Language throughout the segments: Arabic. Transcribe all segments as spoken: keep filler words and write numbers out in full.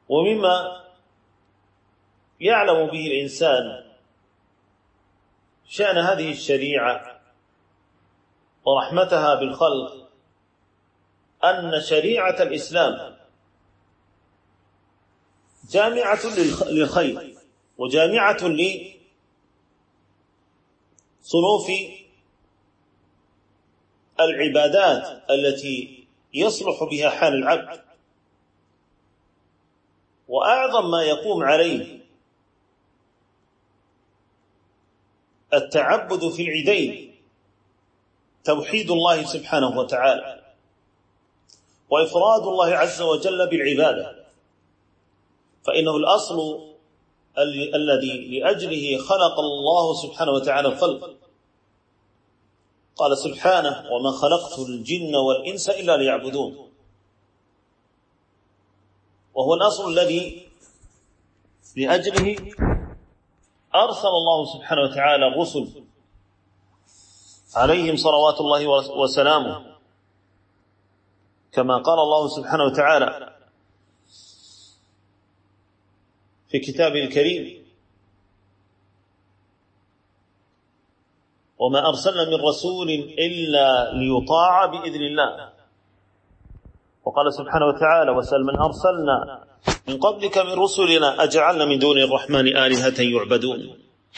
ومما يعلم به الإنسان شأن هذه الشريعة ورحمتها بالخلق أن شريعة الإسلام جامعة للخير وجامعة لصنوف العبادات التي يصلح بها حال العبد، وأعظم ما يقوم عليه التعبد في العيدين توحيد الله سبحانه وتعالى وإفراد الله عز وجل بالعبادة، فإنه الأصل الذي لأجله خلق الله سبحانه وتعالى الخلق. قال سبحانه: وما خلقت الجن والإنس إلا ليعبدون، وهو الأصل الذي لأجله أرسل الله سبحانه وتعالى الرسل عليهم صلوات الله وسلامه، كما قال الله سبحانه وتعالى في كتابه الكريم: وما أرسلنا من رسول إلا ليطاع بإذن الله. وقال سبحانه وتعالى: وسل من أرسلنا من قبلك من رسلنا أجعلنا من دون الرحمن آلهة يعبدون.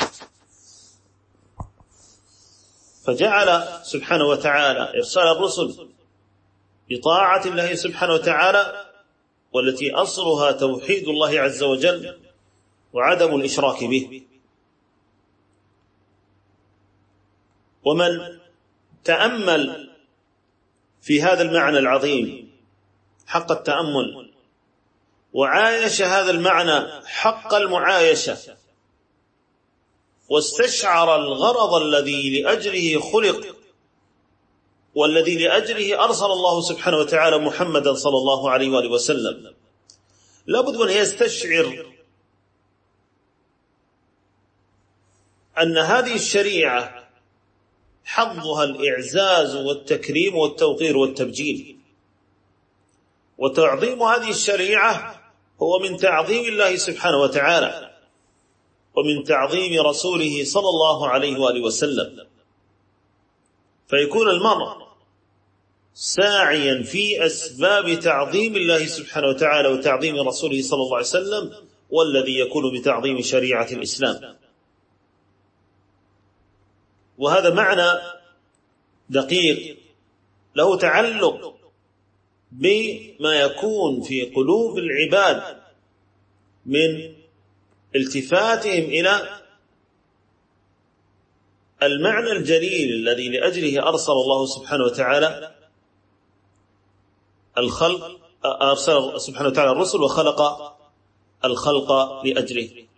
فجعل سبحانه وتعالى إرسال الرسل بطاعة الله سبحانه وتعالى، والتي أصلها توحيد الله عز وجل وعدم الإشراك به. ومن تأمل في هذا المعنى العظيم حق التأمل وعايش هذا المعنى حق المعايشة واستشعر الغرض الذي لأجله خلق والذي لأجله أرسل الله سبحانه وتعالى محمدا صلى الله عليه وآله وسلم، لابد أن يستشعر أن هذه الشريعة حظها الإعزاز والتكريم والتوقير والتبجيل، وتعظيم هذه الشريعة هو من تعظيم الله سبحانه وتعالى ومن تعظيم رسوله صلى الله عليه وآله وسلم، فيكون المرء ساعيا في أسباب تعظيم الله سبحانه وتعالى وتعظيم رسوله صلى الله عليه وسلم، والذي يكون بتعظيم شريعة الإسلام. وهذا معنى دقيق له تعلق بما يكون في قلوب العباد من التفاتهم إلى المعنى الجليل الذي لأجله أرسل الله سبحانه وتعالى الخلق، أرسل سبحانه وتعالى الرسل وخلق الخلق لأجله.